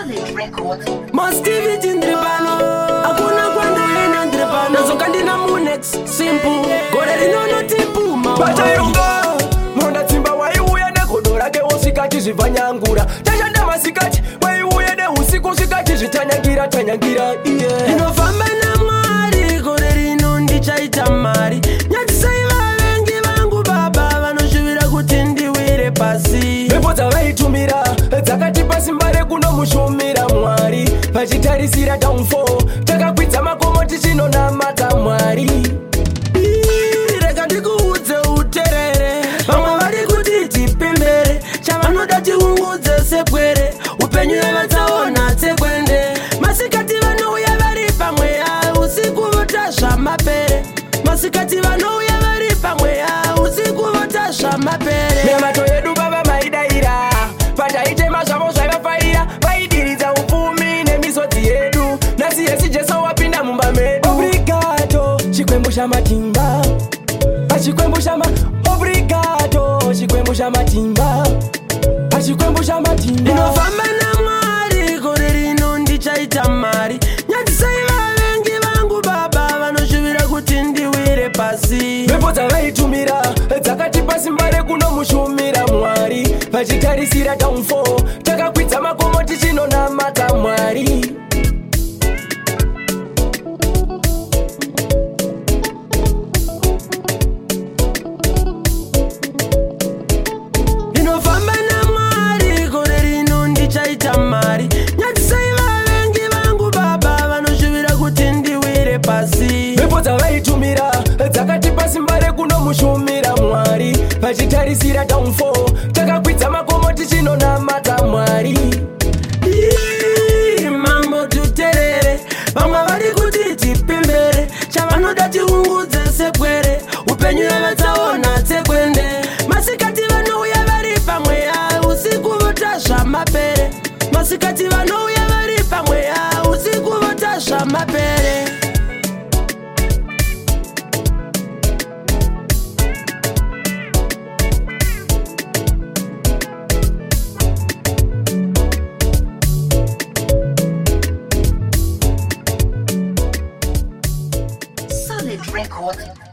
Solid Records. Mastivity ndripano akuna kwando ina ndripano nazoka ndina munex simple gore rinono tipuma Bachairunga Monda timba waiuya negodo rake usikati zvivanyangura Tashanda masikati waiuya neusiku usikati zvitanyangira yeah. Inofamba naMwari gore rino ndichaita mari nyatisai vavengi vangu baba vanoshuvira kuti ndiwire pasi mhepo dzavaitumira dzakatipa simba rekunomushumira Mwari vachitarisira downfall takakwidza makomo tichinonamata Mwari. Rega ndikuudze uterere vamwe vari kuti tipembere chavanoda tiungudze sepwere upenyu yavatsaona tsekwende masikati vanouya vari pamweya usiku votasva mapere masikati vanouya vari pamweya usiku votasva mapere Nemato yedu baba maidaira pataitema zvavo zvaivafarira vaidiridza upfumi nemisodzi yedu nhasi yesi Jesu wapinda mumba medu. Obrigado chikwembu chamatimba pachikwembu chama obrigado chikwembu chamatimba pachikwembu chamatimba inofamba naMwari gore rino ndichaita mari nyatisai vavengi vangu baba vanoshuvira kuti ndiwire pasi mhepo dzavaitumira dzakatipa simba rekunomushumira Mwari vachitarisira downfall takakwidza makomo tichinonamata Mwari. inofamba naMwari gore rino ndichaita mari nyatisai vavengi vangu baba vanoshuvira kuti ndiwire pasi mhepo dzavaitumira dzakatipa simba rekunomushumira Mwari vachitarisira downfall takakwidza makomo tichinonamata Mwari. mambo tuterere vamwe vari kuti tipembere chavanoda tiungudze sepwere upenyu yavatsaona tsekwende masikati vanouya vari pamweya usiku votasva mapere masikati vanouya vari pamweya usiku votasva mapere Solid Records.